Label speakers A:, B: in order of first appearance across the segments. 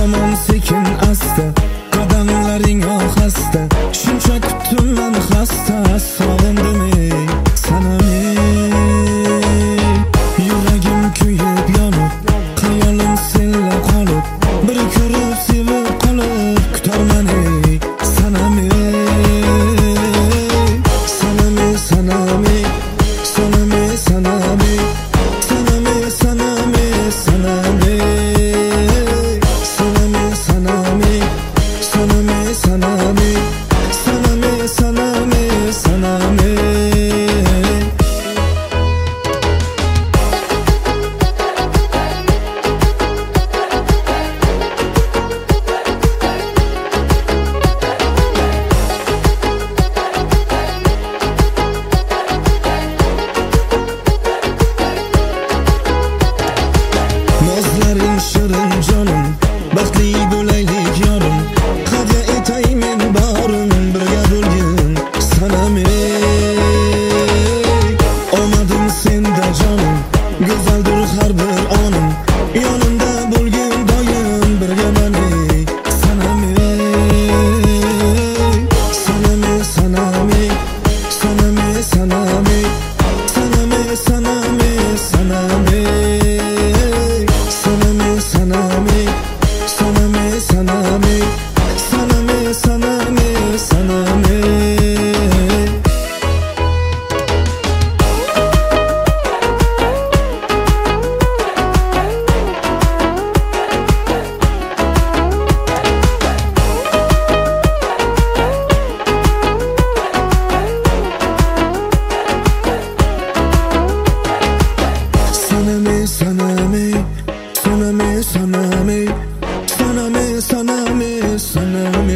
A: tomon sekin asta, qadamlaring ohasta. Shuncha kutdim men xasta, sog'indim ey sanam ey. Yuragim kuyib yonib, xayolim senla qolib, bir ko'rib sevib qolib kutarman ey sanam ey. Sanam ey, sanam ey, sanam ey, sanam ey, sanam ey, sanam ey, sanam ey. Nozlaring shirin jonim, baxtli bo'laylik yorim. Hadya etay men borim, birga bo'lgin sanam ey. Omadim senda jonim, go'zaldir har bir onim. Yonimda bo'lgin doim, birgaman ey sanam ey. Sanam ey, sanam ey, sanam ey, sanam ey, sanam ey, sanam ey, sanam ey. Saname, saname, saname, saname, saname. Saname, saname, saname, saname, saname, saname, saname.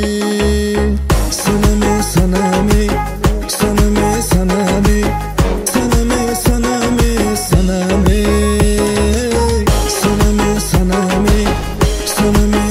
A: Saname, saname, saname, saname, saname, saname, saname. Saname, saname, saname.